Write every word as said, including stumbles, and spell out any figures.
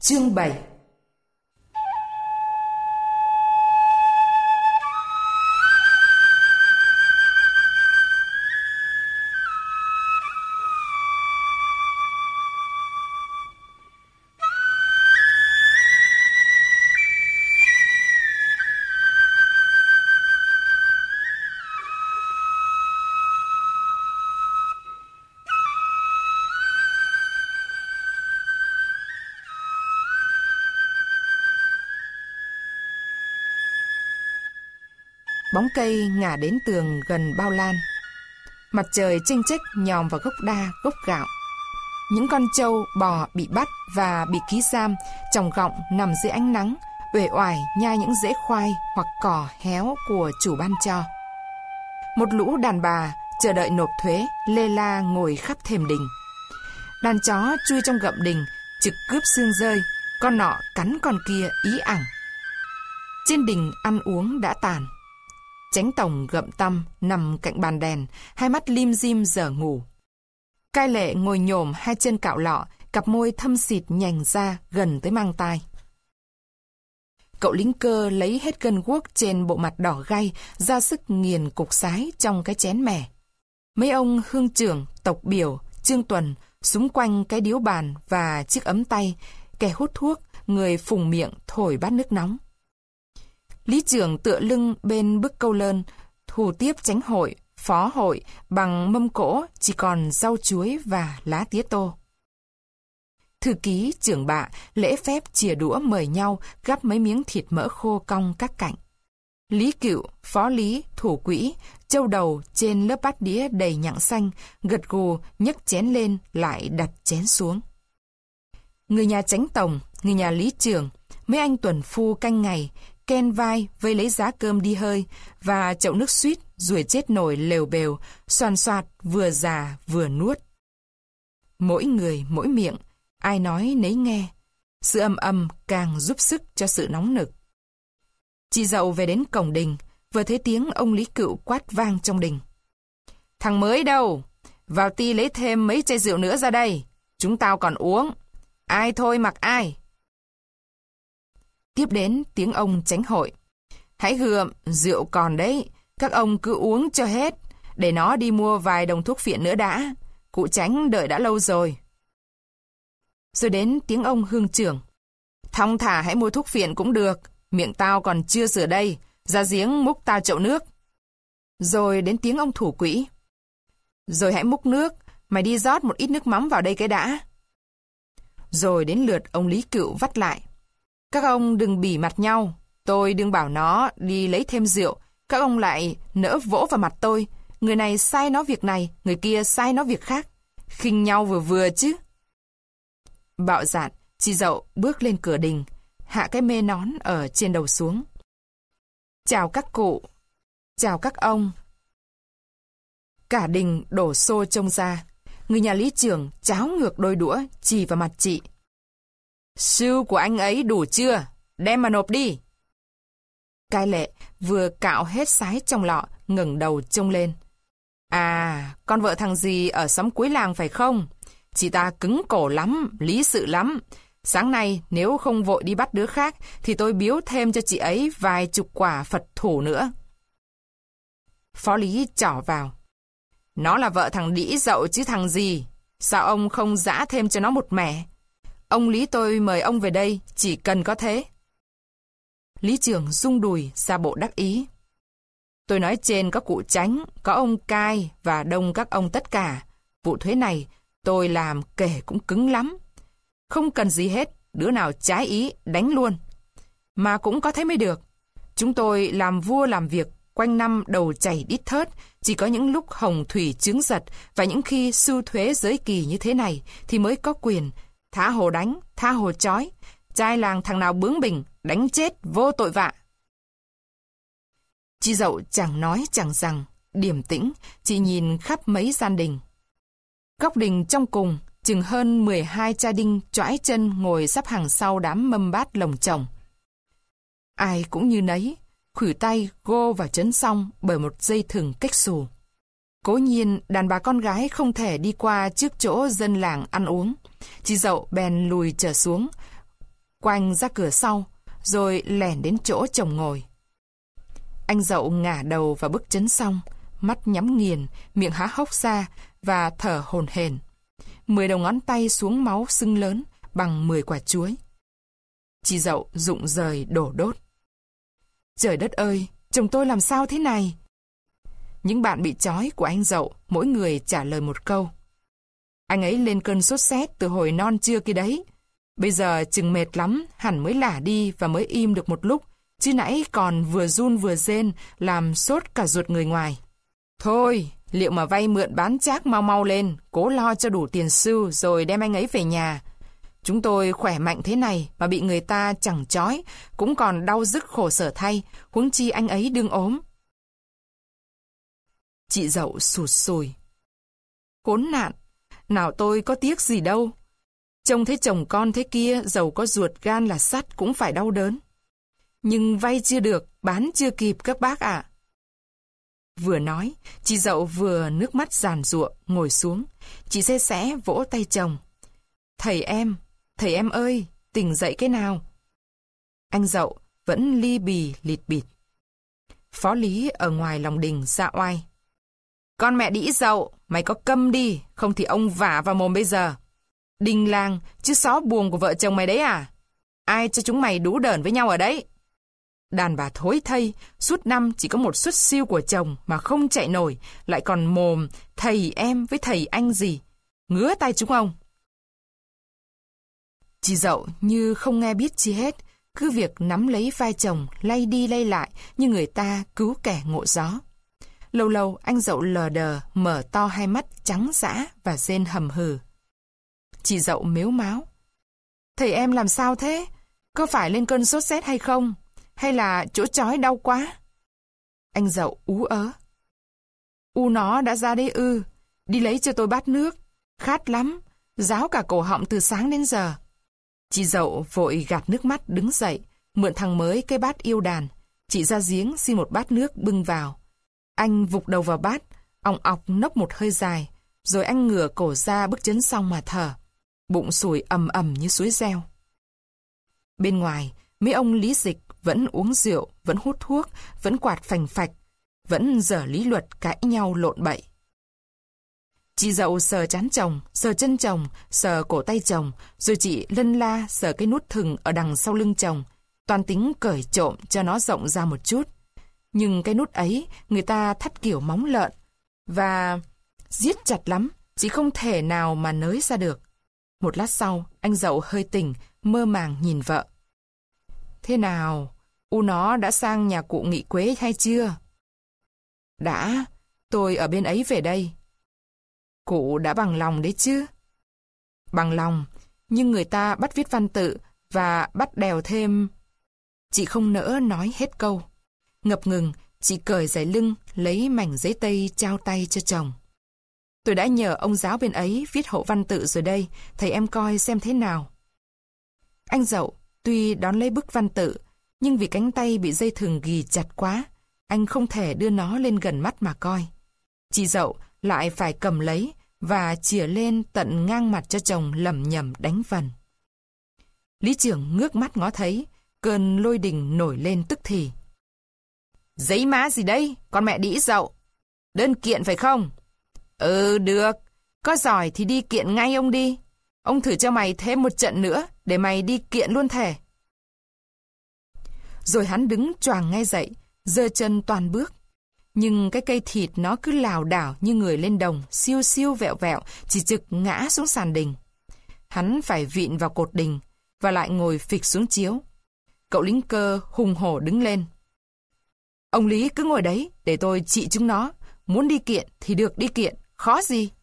Chương bảy. Bóng cây ngả đến tường gần bao lan. Mặt trời chênh chếch nhòm vào gốc đa, gốc gạo. Những con trâu, bò bị bắt và bị ký giam, tròng gọng nằm dưới ánh nắng, uể oải nhai những rễ khoai hoặc cỏ héo của chủ ban cho. Một lũ đàn bà chờ đợi nộp thuế, lê la ngồi khắp thềm đình. Đàn chó chui trong gậm đình, trực cướp xương rơi, con nọ cắn con kia ý ẳng. Trên đình ăn uống đã tàn. Chánh tổng gậm tăm nằm cạnh bàn đèn, hai mắt lim dim dở ngủ. Cai lệ ngồi nhổm hai chân cạo lọ, cặp môi thâm xịt nhành ra gần tới mang tai. Cậu lính cơ lấy hết cân guốc trên bộ mặt đỏ gay, ra sức nghiền cục sái trong cái chén mẻ. Mấy ông hương trưởng, tộc biểu, Trương Tuần xúm quanh cái điếu bàn và chiếc ấm tay, kẻ hút thuốc, người phùng miệng thổi bát nước nóng. Lý trưởng tựa lưng bên bức câu lơn, thủ tiếp chánh hội, phó hội bằng mâm cỗ chỉ còn rau chuối và lá tía tô. Thư ký, trưởng bạ lễ phép chìa đũa mời nhau gắp mấy miếng thịt mỡ khô cong các cạnh. Lý Cựu, phó lý, thủ quỹ, châu đầu trên lớp bát đĩa đầy nhặng xanh, gật gù nhấc chén lên lại đặt chén xuống. Người nhà chánh tổng, người nhà lý trưởng, mấy anh tuần phu canh ngày, ken vai vây lấy giá cơm đi hơi, và chậu nước suýt ruồi chết nổi lều bều, xoàn xoạt vừa già vừa nuốt. Mỗi người mỗi miệng, ai nói nấy nghe. Sự ầm ầm càng giúp sức cho sự nóng nực. Chị dậu về đến cổng đình, vừa thấy tiếng ông Lý Cựu quát vang trong đình. Thằng mới đâu? Vào ti lấy thêm mấy chai rượu nữa ra đây. Chúng tao còn uống. Ai thôi mặc ai. Tiếp đến tiếng ông chánh hội. Hãy gượm, rượu còn đấy. Các ông cứ uống cho hết, để nó đi mua vài đồng thuốc phiện nữa đã. Cụ chánh đợi đã lâu rồi. Rồi đến tiếng ông hương trưởng. Thong thả hãy mua thuốc phiện cũng được. Miệng tao còn chưa rửa đây. Ra giếng múc tao chậu nước. Rồi đến tiếng ông thủ quỹ. Rồi hãy múc nước. Mày đi rót một ít nước mắm vào đây cái đã. Rồi đến lượt ông Lý Cựu vắt lại. Các ông đừng bỉ mặt nhau. Tôi đừng bảo nó đi lấy thêm rượu. Các ông lại nỡ vỗ vào mặt tôi. Người này sai nó việc này, người kia sai nó việc khác. Khinh nhau vừa vừa chứ. Bạo dạn, chị dậu bước lên cửa đình, hạ cái mê nón ở trên đầu xuống. Chào các cụ, chào các ông. Cả đình đổ xô trông ra. Người nhà lý trưởng cháo ngược đôi đũa chì vào mặt chị. Sưu của anh ấy đủ chưa? Đem mà nộp đi. Cai lệ vừa cạo hết sái trong lọ, ngẩng đầu trông lên. À, con vợ thằng gì ở xóm cuối làng phải không? Chị ta cứng cổ lắm, lý sự lắm. Sáng nay nếu không vội đi bắt đứa khác thì tôi biếu thêm cho chị ấy vài chục quả Phật thủ nữa. Phó lý trỏ vào. Nó là vợ thằng đĩ dậu chứ thằng gì. Sao ông không giã thêm cho nó một mẻ? Ông Lý tôi mời ông về đây, chỉ cần có thế. Lý trưởng rung đùi ra bộ đắc ý. Tôi nói trên có cụ chánh, có ông Cai và đông các ông tất cả. Vụ thuế này tôi làm kể cũng cứng lắm. Không cần gì hết, đứa nào trái ý đánh luôn. Mà cũng có thế mới được. Chúng tôi làm vua làm việc, quanh năm đầu chảy đít thớt, chỉ có những lúc hồng thủy chướng giật và những khi sưu thuế giới kỳ như thế này thì mới có quyền thả hồ đánh, tha hồ chói. Trai làng thằng nào bướng bỉnh, đánh chết vô tội vạ. Chị dậu chẳng nói chẳng rằng, điềm tĩnh, chị nhìn khắp mấy gian đình. Góc đình trong cùng, chừng hơn mười hai cha đinh choãi chân ngồi sắp hàng sau đám mâm bát lồng chồng. Ai cũng như nấy, khuỷu tay gô vào chấn xong bởi một dây thừng cách xù. Cố nhiên đàn bà con gái không thể đi qua trước chỗ dân làng ăn uống. Chị dậu bèn lùi trở xuống, quanh ra cửa sau, rồi lẻn đến chỗ chồng ngồi. Anh Dậu ngả đầu vào bức chấn xong, mắt nhắm nghiền, miệng há hốc ra và thở hổn hển. Mười đầu ngón tay xuống máu sưng lớn bằng mười quả chuối. Chị Dậu rụng rời đổ đốt. Trời đất ơi, chồng tôi làm sao thế này? Những bạn bị trói của anh Dậu mỗi người trả lời một câu. Anh ấy lên cơn sốt rét từ hồi non trưa kia đấy. Bây giờ chừng mệt lắm, hẳn mới lả đi và mới im được một lúc, chứ nãy còn vừa run vừa rên, làm sốt cả ruột người ngoài. Thôi, liệu mà vay mượn bán chác mau mau lên, cố lo cho đủ tiền sưu rồi đem anh ấy về nhà. Chúng tôi khỏe mạnh thế này mà bị người ta chẳng trói, cũng còn đau dứt khổ sở thay, huống chi anh ấy đương ốm. Chị Dậu sụt sùi. Khốn nạn, nào tôi có tiếc gì đâu. Trông thấy chồng con thế kia, dầu có ruột gan là sắt cũng phải đau đớn. Nhưng vay chưa được, bán chưa kịp các bác ạ. Vừa nói, chị Dậu vừa nước mắt giàn giụa ngồi xuống. Chị xe xẽ vỗ tay chồng. Thầy em, thầy em ơi, tỉnh dậy cái nào. Anh Dậu vẫn li bì lịt bịt. Phó Lý ở ngoài lòng đình ra oai. Con mẹ đĩ Dậu, mày có câm đi, không thì ông vả vào mồm bây giờ. Đình làng, chứ xó buồng của vợ chồng mày đấy à? Ai cho chúng mày đú đờn với nhau ở đấy? Đàn bà thối thây, suốt năm chỉ có một suất siêu của chồng mà không chạy nổi, lại còn mồm thầy em với thầy anh gì. Ngứa tay chúng ông. Chị Dậu như không nghe biết chi hết, cứ việc nắm lấy vai chồng lay đi lay lại như người ta cứu kẻ ngộ gió. Lâu lâu anh Dậu lờ đờ mở to hai mắt trắng dã và rên hầm hừ. Chị Dậu mếu máo. Thầy em làm sao thế? Có phải lên cơn sốt rét hay không? Hay là chỗ chói đau quá? Anh Dậu ú ớ. U nó đã ra đây ư? Đi lấy cho tôi bát nước. Khát lắm, ráo cả cổ họng từ sáng đến giờ. Chị Dậu vội gạt nước mắt đứng dậy, mượn thằng mới cái bát yêu đàn. Chị ra giếng xin một bát nước bưng vào. Anh vụt đầu vào bát, òng ọc nốc một hơi dài, rồi anh ngửa cổ ra bức chấn xong mà thở. Bụng sùi ầm ầm như suối reo. Bên ngoài, mấy ông lý dịch vẫn uống rượu, vẫn hút thuốc, vẫn quạt phành phạch, vẫn dở lý luật cãi nhau lộn bậy. Chị Dậu sờ trán chồng, sờ chân chồng, sờ cổ tay chồng, rồi chị lân la sờ cái nút thừng ở đằng sau lưng chồng, toàn tính cởi trộm cho nó rộng ra một chút. Nhưng cái nút ấy người ta thắt kiểu móng lợn, và giết chặt lắm, chỉ không thể nào mà nới ra được. Một lát sau, anh Dậu hơi tỉnh, mơ màng nhìn vợ. Thế nào, u nó đã sang nhà cụ Nghị Quế hay chưa? Đã, tôi ở bên ấy về đây. Cụ đã bằng lòng đấy chứ? Bằng lòng, nhưng người ta bắt viết văn tự và bắt đèo thêm. Chị không nỡ nói hết câu. Ngập ngừng, chị cởi giày lưng, lấy mảnh giấy tây trao tay cho chồng. Tôi đã nhờ ông giáo bên ấy viết hộ văn tự rồi đây, thầy em coi xem thế nào. Anh Dậu tuy đón lấy bức văn tự, nhưng vì cánh tay bị dây thừng ghì chặt quá, anh không thể đưa nó lên gần mắt mà coi. Chị Dậu lại phải cầm lấy và chìa lên tận ngang mặt cho chồng lẩm nhẩm đánh vần. Lý trưởng ngước mắt ngó thấy, cơn lôi đình nổi lên tức thì. Giấy má gì đây, con mẹ đĩ Dậu? Đơn kiện phải không? Ừ, được. Có giỏi thì đi kiện ngay ông đi. Ông thử cho mày thêm một trận nữa, để mày đi kiện luôn thể. Rồi hắn đứng choàng ngay dậy, giơ chân toàn bước. Nhưng cái cây thịt nó cứ lảo đảo như người lên đồng, siêu siêu vẹo vẹo, chỉ trực ngã xuống sàn đình. Hắn phải vịn vào cột đình, và lại ngồi phịch xuống chiếu. Cậu lính cơ hùng hổ đứng lên. Ông Lý cứ ngồi đấy, để tôi trị chúng nó. Muốn đi kiện thì được đi kiện, khó gì.